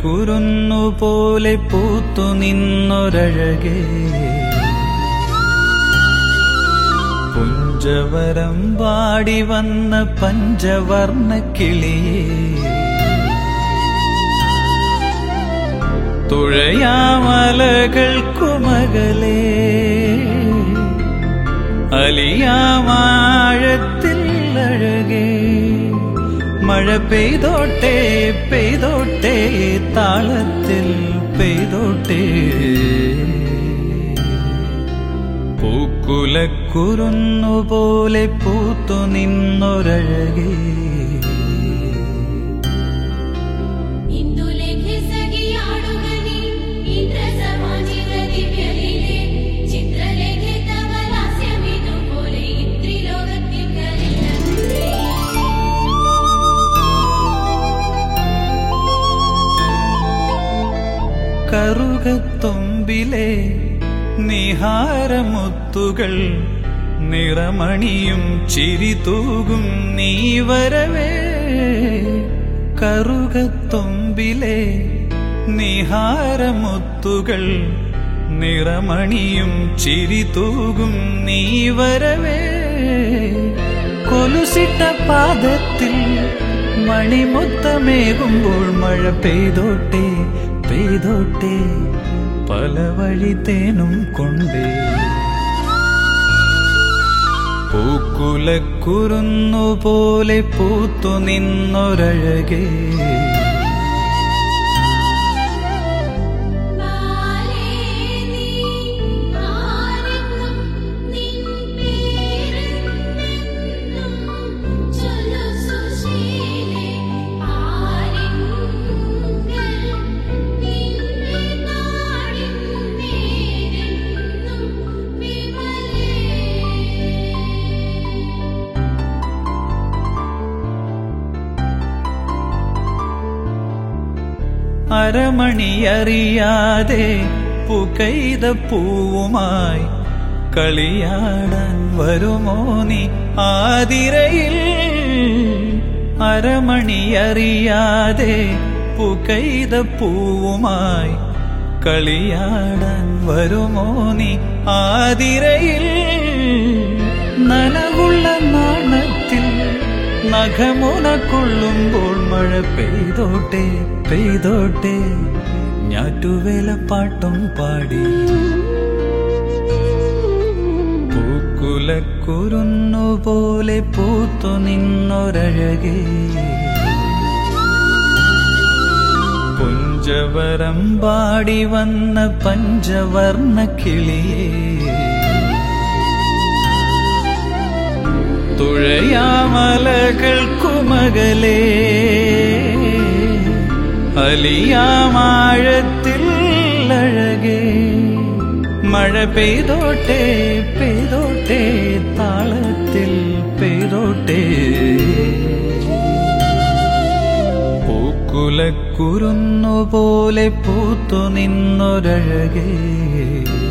പൂക്കുലക്കുരുന്നുപോലെ പൂത്തു നിന്നൊരഴകേ പുഞ്ചവരം പാടി വന്ന പഞ്ചവർണ്ണ കിളിയേ തുഴയാമലകൾക്കുമകലേ അലിയാമാഴത്തിൽ അഴകേ മഴ പെയ്തോട്ടെ പെയ്തോട്ടെ താളത്തിൽ പെയ്തോട്ടെ പൂക്കുലക്കുരുന്നുപോലെ പൂത്തു നിന്നൊരഴകേ കറുകത്തൊമ്പിലെ നിഹാരമുത്തുകൾ നിറമണിയും ചിരി തൂകും നീ വരവേ കറുകത്തൊമ്പിലെ നിഹാരമുത്തുകൾ നിറമണിയും ചിരി തൂകും നീ വരവേ കൊലുസിട്ട പാദത്തിൽ മണിമുത്തമേകുമ്പോൾ മഴ പെയ്തോട്ടെ പെയ്തോട്ടെ പല വഴി തേനും കൊണ്ടേ പൂക്കുലക്കുരുന്നുപോലെ പൂത്തു നിന്നൊരഴകേ അരമണിയറിയാതെ പുകൈത പൂവുമായി കളിയാടാൻ വരുമോ നീ ആതിരയിൽ അരമണിയറിയാതെ പുകൈത പൂവുമായി കളിയാടാൻ വരുമോ നീ ആതിരയിൽ നനവുള്ള നാണത്തിൽ നഖമുന കൊള്ളുമ്പോൾ മഴ പെയ്തോട്ടെ പെയ്തോട്ടെ ഞാറ്റുവേലപ്പാട്ടും പാടി പൂക്കുലക്കുരുന്നുപോലെ പൂത്തു നിന്നൊരഴകേ പുഞ്ചവരം പാടി വന്ന പഞ്ചവർണ്ണ കിളിയേ തുഴയാമലകൾക്കുമകലേ അലിയാമാഴത്തിൽ അഴകേ മഴ പെയ്തോട്ടെ പെയ്തോട്ടെ താളത്തിൽ പെയ്തോട്ടെ പൂക്കുലക്കുരുന്നുപോലെ പൂത്തു നിന്നൊരഴകേ